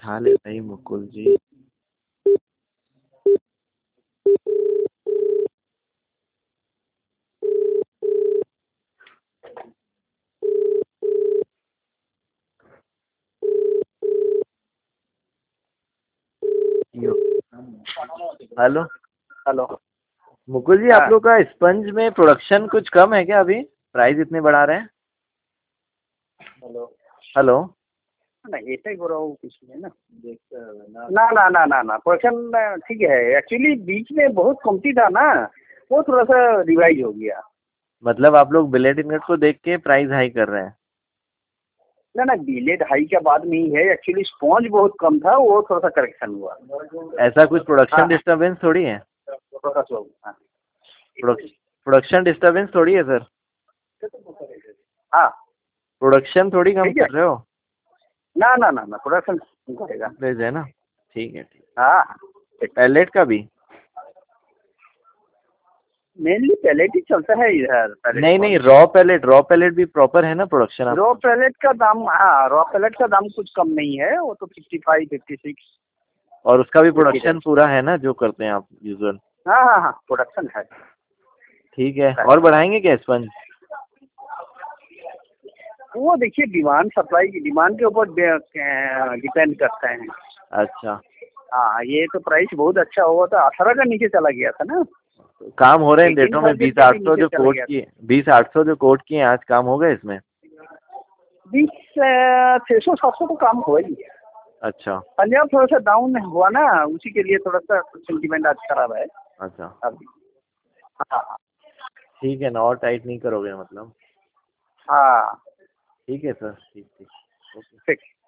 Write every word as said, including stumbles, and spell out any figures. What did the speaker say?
उठा ले भाई मुकुल जी। Hello hello. मुकुल जी, आप हाँ। लोग का स्पंज में प्रोडक्शन कुछ कम है क्या? अभी प्राइस इतने बढ़ा रहे हैं। हेलो। हेलो। नहीं ऐसा ही हो रहा हूँ कुछ नहीं ना। ना ना ना ना ना प्रोडक्शन ठीक है। एक्चुअली बीच में बहुत कमती था ना, वो थोड़ा सा रिवाइज हो गया। मतलब आप लोग बिलेट इनगट को देख के प्राइस हाई कर रहे हैं? ना ना बिलेट हाई का बात नहीं है, एक्चुअली स्पॉन्ज बहुत कम था, वो थोड़ा सा करेक्शन हुआ। ऐसा कुछ प्रोडक्शन हाँ डिस्टर्बेंस थोड़ी है। थोड़ा सा हाँ। प्रोडक्शन डिस्टर्बेंस थोड़ी है सर। हाँ प्रोडक्शन थोड़ी कम ठीक है। कर रहे हो। ना ना ना ना प्रोडक्शन करेगा। प्लीज है ना। ठीक है ठीक। हाँ पैलेट का भी? मेनली पैलेट ही चलता है इधर। पैलेट नहीं नहीं, रॉ पैलेट, रॉ पैलेट भी प्रॉपर है ना प्रोडक्शन आप? रॉ पैलेट का दाम, हाँ रॉ पैलेट का दाम कुछ कम नहीं है, वो तो फिफ्टी फाइव फिफ्टी सिक्स। और उसका भी प्रोडक्शन पूरा है ना जो करते हैं आप यूजुअल? हाँ हाँ हाँ प्रोडक्शन है। ठीक है। और बढ़ाएंगे क्या स्पंज? वो देखिए डिमांड सप्लाई की, डिमांड के ऊपर डिपेंड करते हैं। अच्छा। हाँ ये तो प्राइस बहुत अच्छा हुआ था, अठारह का नीचे चला गया था ना। काम हो रहे हैं एटीन डेटों में? थाउजेंड बीस के आठ भी सौ नीचे जो चला कोट गया था। किए, बीस आठ सौ जो कोट किए आज काम हो गए इसमें? बीस छः सौ सात सौ तो काम हुआ ही। अच्छा पंजाब थोड़ा सा डाउन हुआ ना, उसी के लिए थोड़ा सा सेंटीमेंट आज खराब है अच्छा। अभी। हाँ ठीक है ना, और टाइट नहीं करोगे मतलब? हाँ ठीक है सर, ठीक ठीक। ओके। ठीक।